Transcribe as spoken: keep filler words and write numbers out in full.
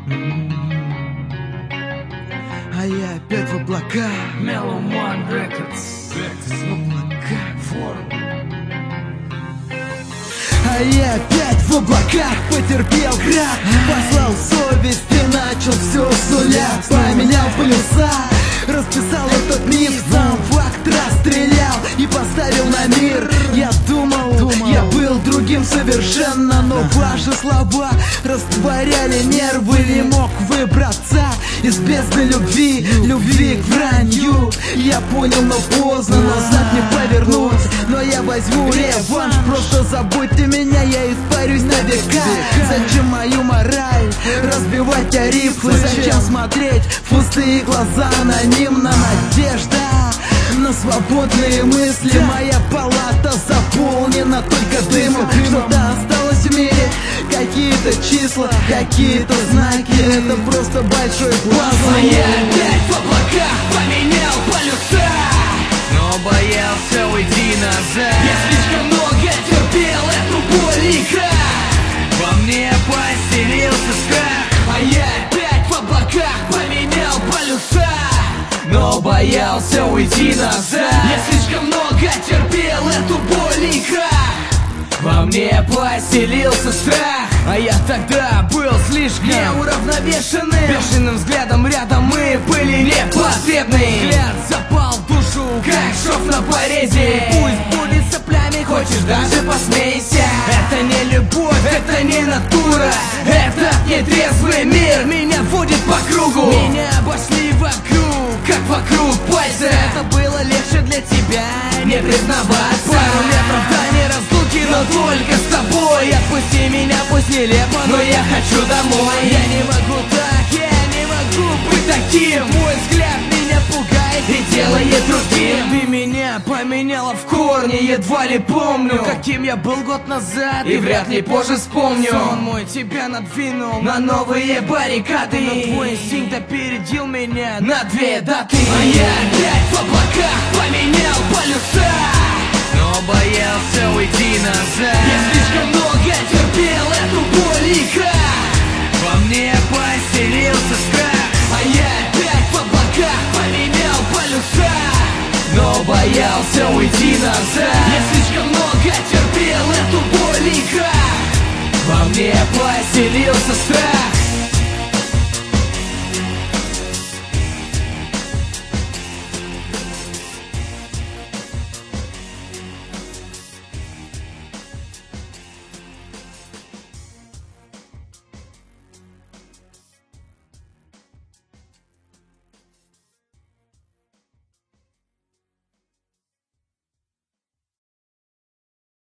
А я опять в облаках. Melomon Records. В облаках. Формула. А я опять в облаках потерпел град. Послал совесть и начал все с нуля. Поменял полюса, расписал этот миф. Сам факт расстрелял и поставил на мир. Я думал, думал, я был другим совершенно, но ваши слова растворяли нервы. Не мог выбраться из бездны любви, любви к вранью. Я понял, но поздно, назад не повернуть. Но я возьму реванш, просто забудьте меня, я испарюсь на века. Зачем мою мораль разбивать тарифы? Зачем смотреть в пустые глаза анонимно? Надежда на свободные мысли. Моя палата заполнена только дымом. Что-то осталось в мире, какие-то числа, какие-то знаки. Это просто большой пазл. Я опять в облаках поменял полюса, но боялся уйти назад. Я слишком много терпел эту боль и крах. Во мне поселился страх. А я опять в облаках поменял полюса, но боялся уйти назад. Я слишком много терпел эту боль и крах. Во мне поселился страх. А я тогда был слишком неуравновешенным. Бешеным взглядом рядом мы были непотребны. Взгляд запал в душу, как шов на порезе. Пусть будет соплями, хочешь даже посмейся. Это не любовь, это не натура. Этот нетрезвый мир меня водит по кругу. Меня обошли вокруг, как вокруг пальца. Это было легче для тебя не признаваться. Пару метров до неразлуки, но только с тобой. Отпусти меня, пусть нелепо, но я хочу домой. Я не могу так, я не могу быть таким. Твой взгляд меня пугает и делает другим. Ты меня поменяла в корне, едва ли помню, каким я был год назад, и вряд ли позже вспомню. Сон мой тебя надвинул на новые баррикады, но твой инстинкт опередил меня на две даты. А я опять в облаках поменял полюса, но боялся уйти назад. Я слишком много терпел эту боль и крах. Во мне поселился страх. А я опять в облаках поменял полюса, но боялся уйти назад. Я слишком много терпел эту боль и крах. Во мне поселился страх.